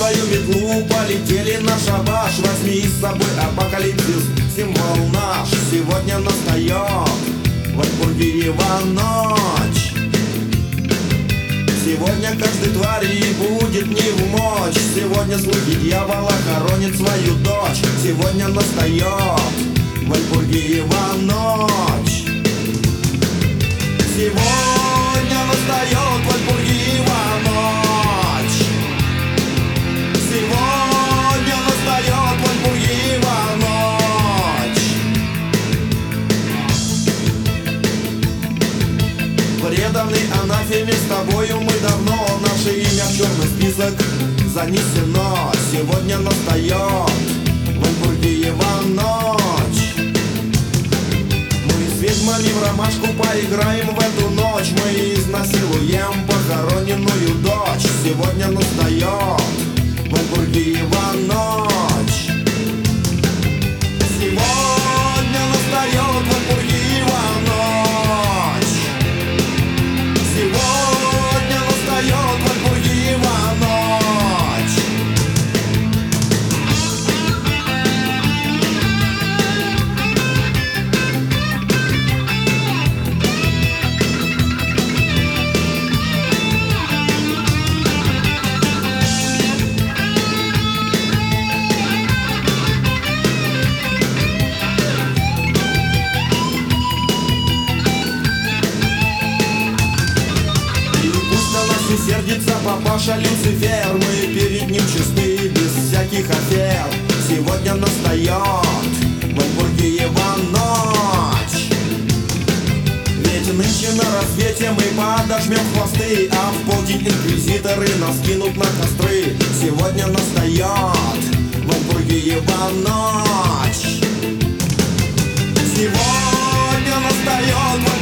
свою метлу, полетели на шабаш. Возьми с собой апокалипсис, символ наш. Сегодня настает Вальпургиева ночь. Сегодня каждой твари будет не в мочь. Сегодня слуги дьявола хоронит свою дочь. Сегодня настает Вальпургиева ночь. Сегодня настает Вальпургиева ночь. Сегодня настает Вальпургиева ночь. Преданный анафеме, с тобою мы давно. Наше имя в черный список занесено. Сегодня настает Вальпургиева ночь. Мы с ведьмами в ромашку поиграем в эту ночь. Мы изнасилуем похороненную дочь. Сегодня настает Вальпургиева ночь. Сегодня настает Вальпургиева ночь. Сегодня настает Вальпургиева ночь. Сердится папаша Люцифер, мы перед ним чисты, без всяких афер. Сегодня настает Вальпургиева ночь. Ведь нынче на рассвете мы подожмем хвосты, а в полдень инквизиторы нас кинут на костры. Сегодня настает Вальпургиева ночь. Сегодня настает